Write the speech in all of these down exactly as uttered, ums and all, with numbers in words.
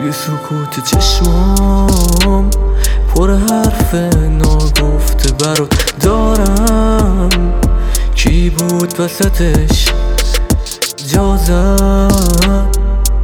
توی سکوت چشمام پر حرف ناگفته برات دارم. کی بود وسطش جا زد،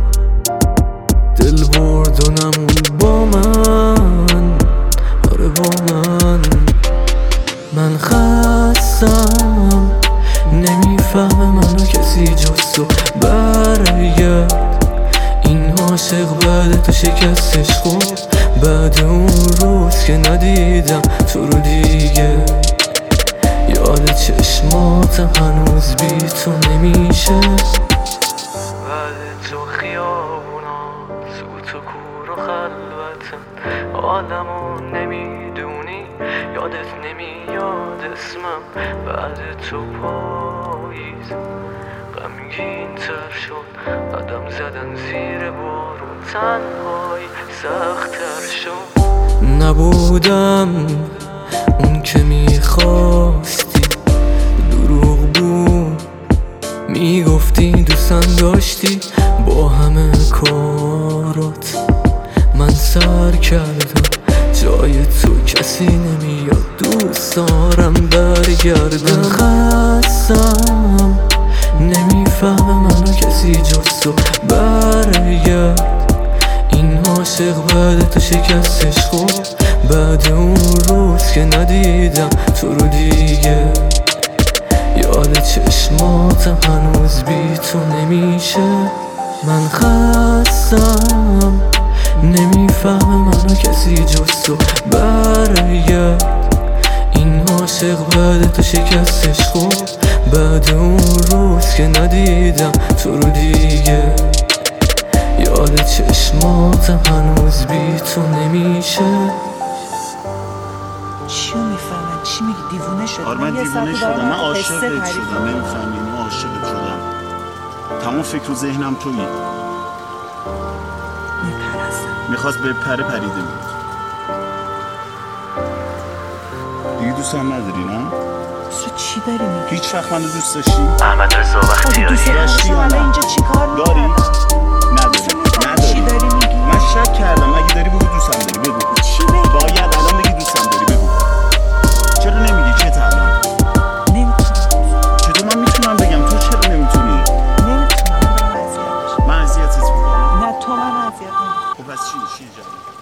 دل برد و نمون با من، آره با من. من خستم نمیفهمه منو کسی جز تو. برگرد این عاشق بعد تو شکستش خوب، بعد اون روز که ندیدم تو رو دیگه. یاد چشماتم هنوز بی تو نمیشه. بعد تو خیابونا سوت و کور و خلوتم، آدمو نمیدونی یادت نمیاد اسمم. بعد تو پاییز غمگین تر شد، قدم زدن زیر بارون تنهایی سخت تر شد. نبودم اون که میخواستی، دروغ بود میگفتی دوستم داشتی. با همه کارات من سر کردم، جای تو کسی نمیاد، دوست دارم برگردم. خستم نمیفهمه منو کسی جز تو. برگرد این عاشق بعد تو شکستش خوب، بعد اون روز که ندیدم تو رو دیگه. یاد چشماتم هنوز بی تو نمیشه. من خستم نمیفهمه منو کسی جز تو. برگرد این عاشق بعد تو شکستش خوب، بعد اون روز که ندیدم تو رو دیگه. یاد چشماتم هنوز بی تو نمیشه. چیو میفهمن؟ چی میگی؟ دیوونه شدی؟ آره من دیوونه شدم، من عاشقت شدم، نمیفهمی؟ من عاشقت شدم، تمام فکر و ذهنم تویی. میپرستم. میخواست به پره پریده بود. دیگه دوست هم نداری نه؟ تو چی داری میگی؟ هیچ وقت منو دوست داشتی؟ احمد رضا بختیاری داشتی یا نه؟ اینجا چی کار میکنی؟ داری؟ نداری؟ نداری؟ چی داری میگی؟ من شک کردم، اگه داری بگو دوستم داری، بگو چی بگی؟ باید الان بگی دوستم داری، بگو. چرا نمیگی؟ چه الان؟ نمیتونم. چطور من میتونم بگم؟ تو چرا نمیتونی؟ نمیتونم. من اذیت بشم. من اذیتت میکنم؟ نه تو من اذیت نمیکنم. خب پس چی؟ چی جواب؟